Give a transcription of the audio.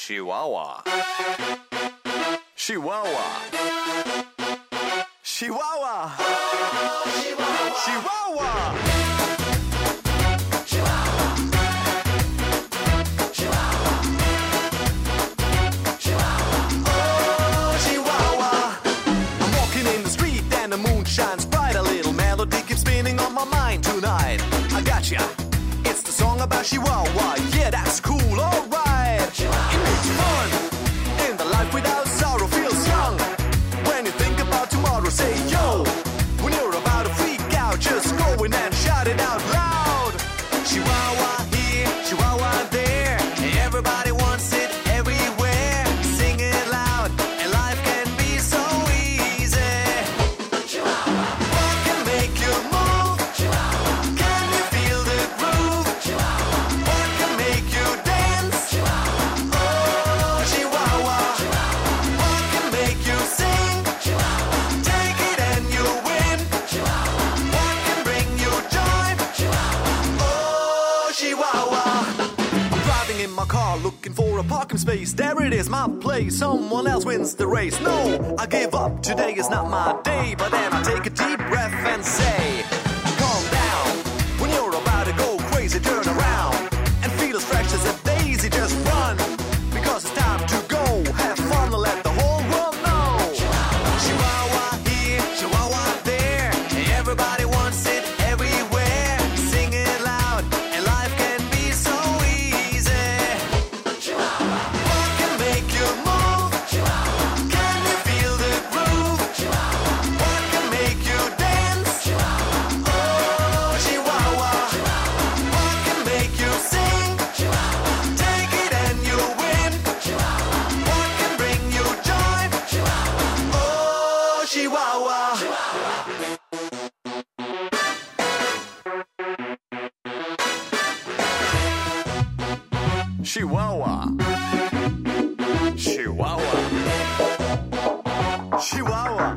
Chihuahua. Chihuahua. Chihuahua. Chihuahua. Shines bright, a little melody keeps spinning on my mind tonight. I gotcha, it's the song about Chihuahua. Yeah, that's cool, alright. It makes fun, in the life without sorrow feels young. When you think about tomorrow, say yo. When you're about to freak out, just go in and shout it out loud. Chihuahua here, Chihuahua there. Everybody wants it everywhere. Sing it loud, and life can be so easy. What can make you move? Can you feel the groove? What can make you dance? Oh, Chihuahua. What can make you sing? Take it and you win. What can bring you joy? Oh, Chihuahua. I'm driving in my car looking for a parking space. There it is, my place. Someone else wins the race. No, I give up. Today is not my day. But then I take a deep breath and say, calm down. When you're about to go crazy, turn around and feel as fresh as a daisy. Just run, because it's time to go. Have fun and let the whole world know. Chihuahua here, Chihuahua there. Everybody wants it everywhere. Sing it loud, and life can be so easy. What can make you move? Can you feel the groove? What can make you dance? Oh, Chihuahua. What can make you sing? Take it and you win. What can bring you joy? Oh, Chihuahua. Chihuahua. Chihuahua. Chihuahua.